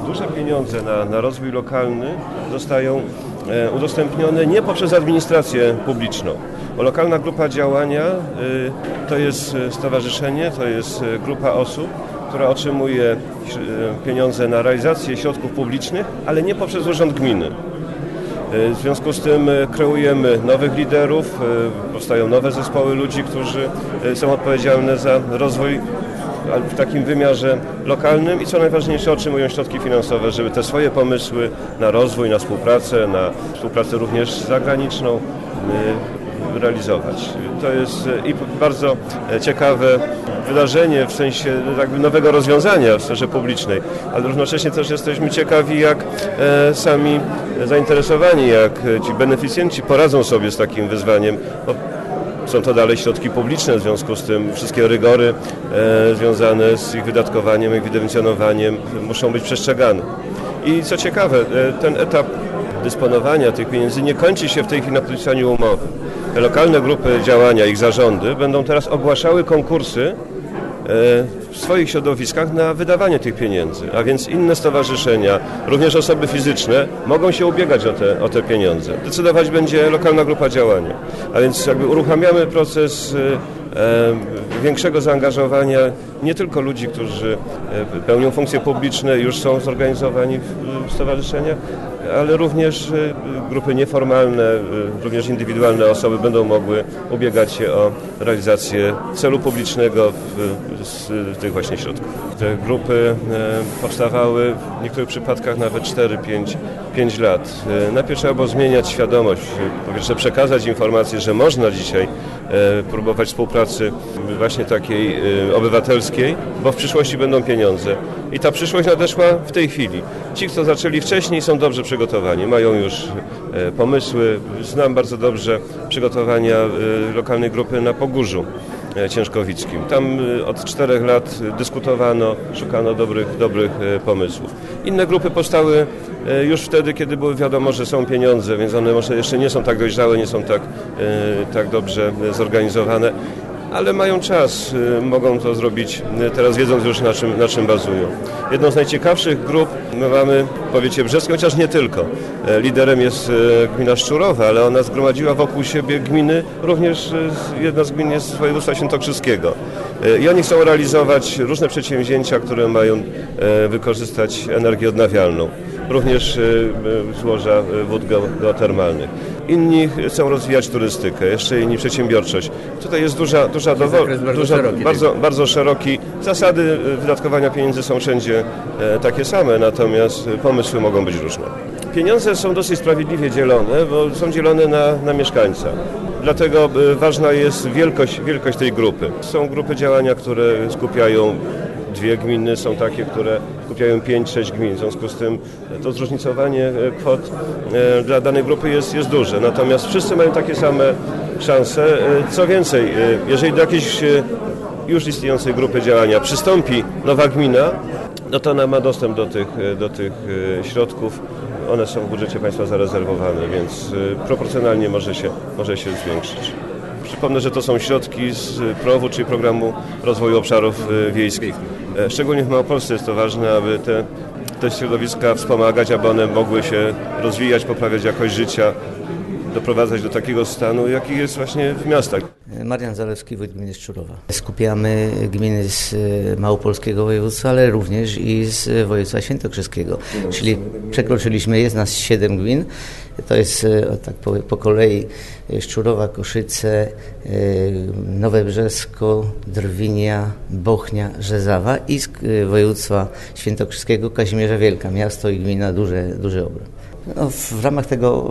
duże pieniądze na rozwój lokalny zostają udostępnione nie poprzez administrację publiczną, bo lokalna grupa działania to jest stowarzyszenie, to jest grupa osób, która otrzymuje pieniądze na realizację środków publicznych, ale nie poprzez urząd gminy. W związku z tym kreujemy nowych liderów, powstają nowe zespoły ludzi, którzy są odpowiedzialni za rozwój w takim wymiarze lokalnym i co najważniejsze otrzymują środki finansowe, żeby te swoje pomysły na rozwój, na współpracę również zagraniczną realizować. To jest i bardzo ciekawe wydarzenie w sensie jakby nowego rozwiązania w sferze publicznej, ale równocześnie też jesteśmy ciekawi, jak sami zainteresowani, jak ci beneficjenci poradzą sobie z takim wyzwaniem. Są to dalej środki publiczne, w związku z tym wszystkie rygory związane z ich wydatkowaniem, ich ewidencjonowaniem muszą być przestrzegane. I co ciekawe, ten etap dysponowania tych pieniędzy nie kończy się w tej chwili na podpisaniu umowy. Te lokalne grupy działania, ich zarządy będą teraz ogłaszały konkursy w swoich środowiskach na wydawanie tych pieniędzy, a więc inne stowarzyszenia, również osoby fizyczne mogą się ubiegać o te pieniądze. Decydować będzie lokalna grupa działania, a więc jakby uruchamiamy proces większego zaangażowania nie tylko ludzi, którzy pełnią funkcje publiczne, już są zorganizowani w stowarzyszeniach, ale również grupy nieformalne, również indywidualne osoby będą mogły ubiegać się o realizację celu publicznego z tych właśnie środków. Te grupy powstawały w niektórych przypadkach nawet 4-5 lat. Najpierw trzeba było zmieniać świadomość, po pierwsze przekazać informację, że można dzisiaj próbować współpracy właśnie takiej obywatelskiej, bo w przyszłości będą pieniądze. I ta przyszłość nadeszła w tej chwili. Ci, kto zaczęli wcześniej, są dobrze przygotowani, mają już pomysły. Znam bardzo dobrze przygotowania lokalnej grupy na Pogórzu Ciężkowickim. Tam od 4 lat dyskutowano, szukano dobrych pomysłów. Inne grupy powstały już wtedy, kiedy było wiadomo, że są pieniądze, więc one może jeszcze nie są tak dojrzałe, nie są tak dobrze zorganizowane, ale mają czas, mogą to zrobić teraz, wiedząc już na czym bazują. Jedną z najciekawszych grup my mamy w powiecie brzeskim, chociaż nie tylko. Liderem jest gmina Szczurowa, ale ona zgromadziła wokół siebie gminy, również jedna z gmin jest z województwa świętokrzyskiego. I oni chcą realizować różne przedsięwzięcia, które mają wykorzystać energię odnawialną, również złoża wód geotermalnych. Inni chcą rozwijać turystykę, jeszcze inni przedsiębiorczość. Tutaj jest bardzo szeroki. Zasady wydatkowania pieniędzy są wszędzie takie same, natomiast pomysły mogą być różne. Pieniądze są dosyć sprawiedliwie dzielone, bo są dzielone na mieszkańca. Dlatego ważna jest wielkość tej grupy. Są grupy działania, które skupiają 2 gminy, są takie, które skupiają 5-6 gmin. W związku z tym to zróżnicowanie kwot dla danej grupy jest duże. Natomiast wszyscy mają takie same szanse. Co więcej, jeżeli do jakiejś już istniejącej grupy działania przystąpi nowa gmina, no to ona ma dostęp do tych środków. One są w budżecie państwa zarezerwowane, więc proporcjonalnie może się zwiększyć. Przypomnę, że to są środki z PROW-u, czyli Programu Rozwoju Obszarów Wiejskich. Szczególnie w Małopolsce jest to ważne, aby te środowiska wspomagać, aby one mogły się rozwijać, poprawiać jakość życia, doprowadzać do takiego stanu, jaki jest właśnie w miastach. Marian Zalewski, wójt gminy Szczurowa. Skupiamy gminy z małopolskiego województwa, ale również i z województwa świętokrzyskiego. Czyli przekroczyliśmy, jest nas 7 gmin. To jest tak po kolei Szczurowa, Koszyce, Nowe Brzesko, Drwinia, Bochnia, Rzezawa i z województwa świętokrzyskiego Kazimierza Wielka. Miasto i gmina duży obrót. No, w ramach tego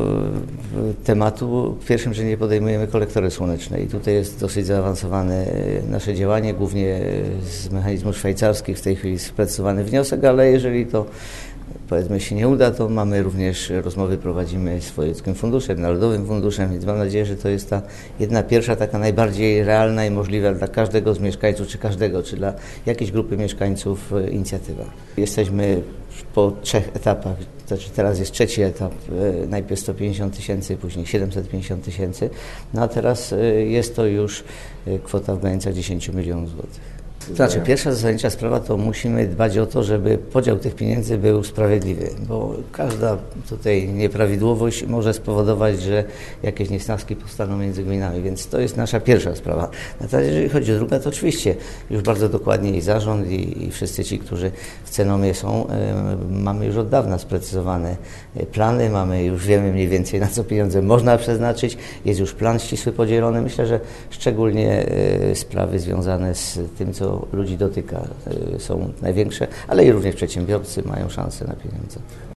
tematu w pierwszym rzędzie podejmujemy kolektory słoneczne i tutaj jest dosyć zaawansowane nasze działanie, głównie z mechanizmu szwajcarskich w tej chwili sprecyzowany wniosek, ale jeżeli to powiedzmy się nie uda, to mamy również rozmowy, prowadzimy z Wojewódzkim Funduszem, Narodowym Funduszem, więc mam nadzieję, że to jest ta jedna pierwsza, taka najbardziej realna i możliwa dla każdego z mieszkańców, czy dla jakiejś grupy mieszkańców inicjatywa. Jesteśmy po 3 etapach, znaczy teraz jest 3 etap, najpierw 150 000, później 750 000, no a teraz jest to już kwota w granicach 10 milionów złotych. Znaczy, pierwsza zasadnicza sprawa to musimy dbać o to, żeby podział tych pieniędzy był sprawiedliwy, bo każda tutaj nieprawidłowość może spowodować, że jakieś niesnaski powstaną między gminami, więc to jest nasza pierwsza sprawa. Natomiast jeżeli chodzi o drugą, to oczywiście już bardzo dokładnie i zarząd i wszyscy ci, którzy w Cenomie są, mamy już od dawna sprecyzowane plany, wiemy mniej więcej na co pieniądze można przeznaczyć, jest już plan ścisły podzielony. Myślę, że szczególnie sprawy związane z tym, co ludzi dotyka, są największe, ale i również przedsiębiorcy mają szansę na pieniądze.